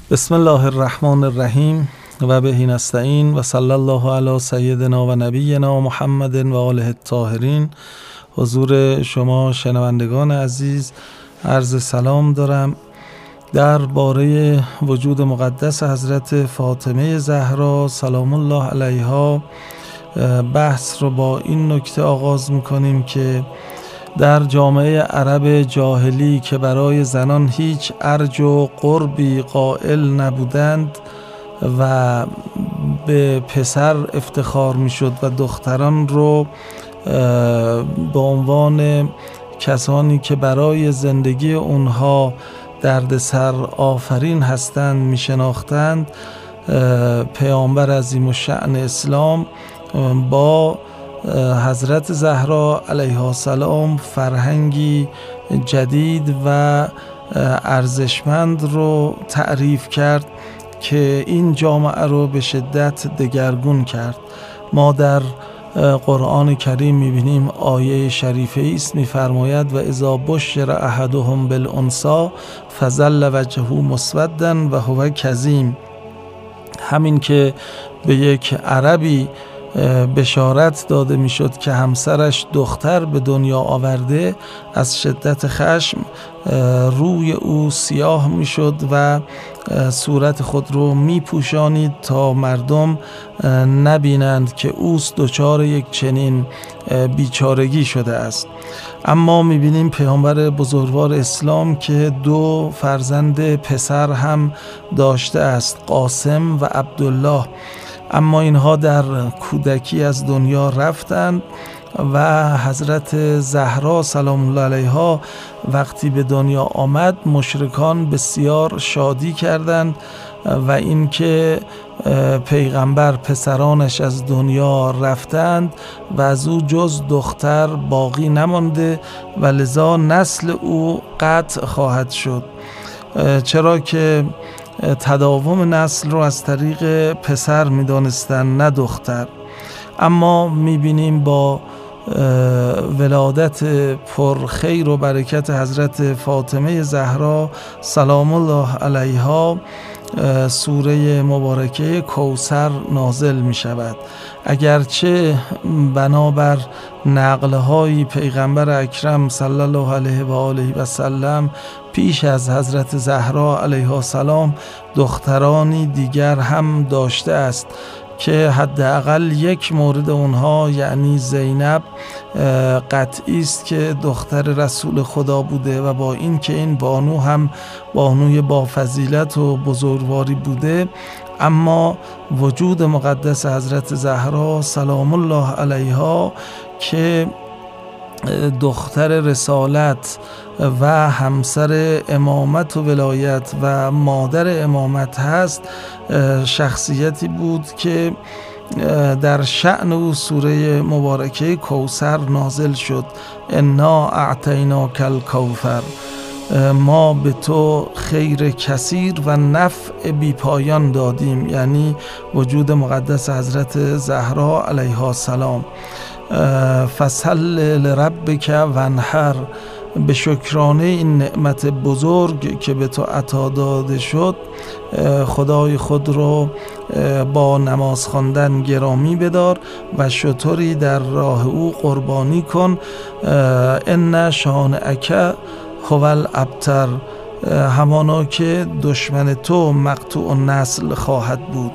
بسم الله الرحمن الرحیم و به نستعین و صلی الله علی سیدنا و نبینا محمد و آله الطاهرین. حضور شما شنوندگان عزیز عرض سلام دارم. درباره وجود مقدس حضرت فاطمه زهرا سلام الله علیها بحث رو با این نکته آغاز میکنیم که در جامعه عرب جاهلی که برای زنان هیچ ارج و قربی قائل نبودند و به پسر افتخار میشد و دختران رو به عنوان کسانی که برای زندگی اونها دردسر آفرین هستند میشناختند، پیامبر عظیم الشأن اسلام با حضرت زهرا علیها السلام فرهنگی جدید و ارزشمند رو تعریف کرد که این جامعه رو به شدت دگرگون کرد. ما در قرآن کریم میبینیم آیه شریفه است میفرماید و اذا بشر احدهم بالانثی فظل وجهه مسودا و هو کظیم. همین که به یک عربی بشارت داده میشد که همسرش دختر به دنیا آورده، از شدت خشم روی او سیاه میشد و صورت خود رو میپوشانید تا مردم نبینند که اوست دچار یک چنین بیچارگی شده است. اما میبینیم پیامبر بزرگوار اسلام که دو فرزند پسر هم داشته است، قاسم و عبدالله، اما اینها در کودکی از دنیا رفتند و حضرت زهرا سلام الله علیها وقتی به دنیا آمد مشرکان بسیار شادی کردند و اینکه پیغمبر پسرانش از دنیا رفتند و از او جز دختر باقی نمانده و لذا نسل او قطع خواهد شد، چرا که تداوم نسل رو از طریق پسر می‌دانستن نه دختر. اما می‌بینیم با ولادت پر خیر و برکت حضرت فاطمه زهرا سلام الله علیها سوره مبارکه کوثر نازل می شود. اگرچه بنابر نقل‌های پیغمبر اکرم صلی الله علیه و آله و سلم پیش از حضرت زهرا علیها السلام دخترانی دیگر هم داشته است که حداقل یک مورد اونها یعنی زینب قطعی است که دختر رسول خدا بوده و با این که این بانو هم بانوی با فضیلت و بزرگواری بوده، اما وجود مقدس حضرت زهرا سلام الله علیها که دختر رسالت و همسر امامت و ولایت و مادر امامت هست، شخصیتی بود که در شأن او سوره مبارکه کوثر نازل شد. انا اعطیناک الکوثر، ما به تو خیر کثیر و نفع بی پایان دادیم، یعنی وجود مقدس حضرت زهرا علیها السلام. فصل لربک وانحر، به شکرانه این نعمت بزرگ که به تو عطا داده شد خدای خود رو با نماز خواندن گرامی بدار و شتری در راه او قربانی کن. ان شانئک هو الابتر، همانا که دشمن تو مقطوع النسل خواهد بود.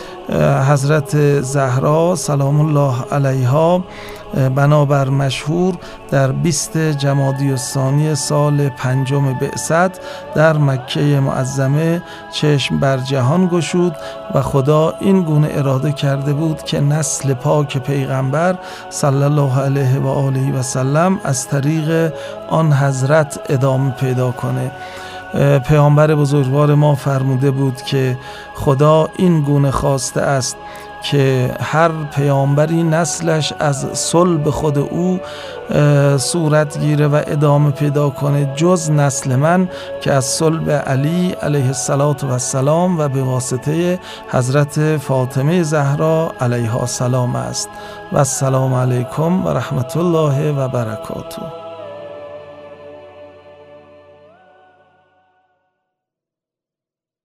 حضرت زهرا سلام الله علیها بنابر مشهور در 20 جمادی الثانی سال 5 بعثت در مکه معظمه چشم بر جهان گشود و خدا این گونه اراده کرده بود که نسل پاک پیغمبر صلی الله علیه و آله و سلم از طریق آن حضرت ادامه پیدا کنه. پیامبر بزرگوار ما فرموده بود که خدا این گونه خواسته است که هر پیامبری نسلش از صلب خود او صورت گیره و ادامه پیدا کنه جز نسل من که از صلب علی علیه السلام و به واسطه حضرت فاطمه زهرا علیها السلام است. و السلام علیکم و رحمت الله و برکاته.